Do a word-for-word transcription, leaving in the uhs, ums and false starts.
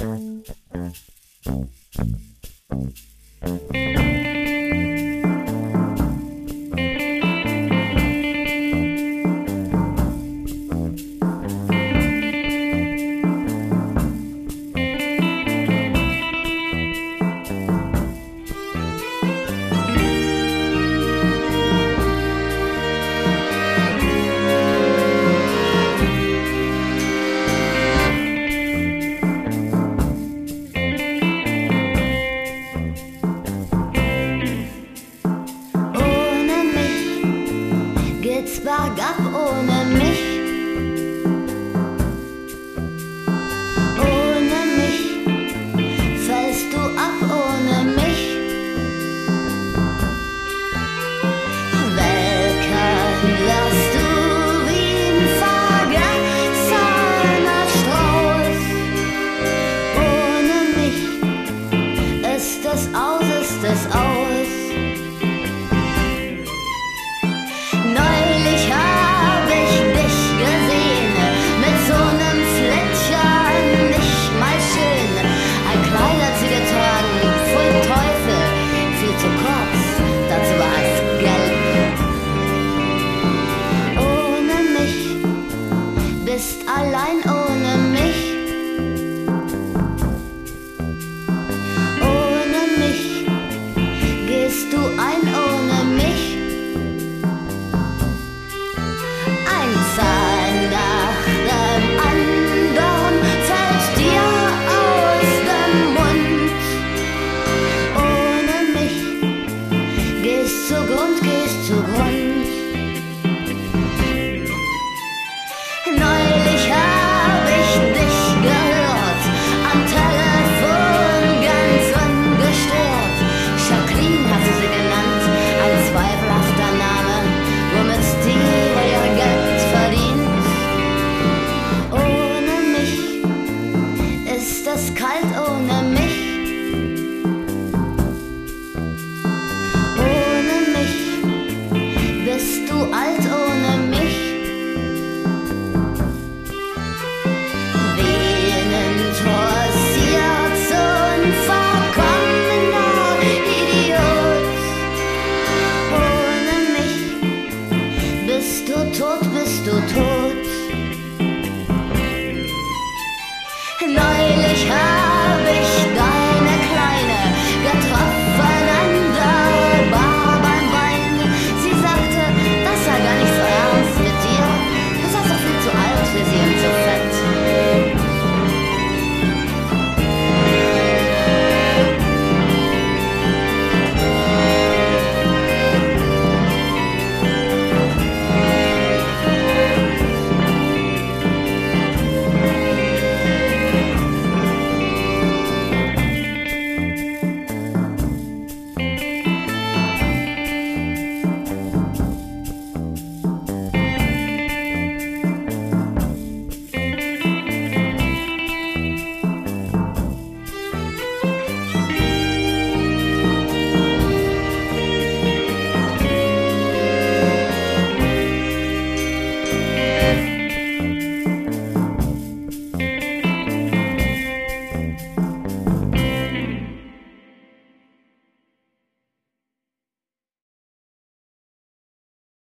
Bergab ohne mich, ohne mich fällst du ab, ohne mich. Welken wirst du wie ein vergessener Strauß. Ohne mich ist es aus, ist es aus. Allein ohne mich, ohne mich gehst du ein, ohne mich. Ein Zahn nach dem anderen fällt dir aus dem Mund. Ohne mich gehst zugrund, gehst zugrund. Neulich hab ich dich gehört, am Telefon ganz ungestört. Jacqueline hast du sie genannt, ein zweifelhafter Name, womit Steve ihr Geld verdient. Ohne mich ist es kalt, ohne mich. Ohne mich bist du alt, ohne mich. Bist du tot, bist du tot? Neulich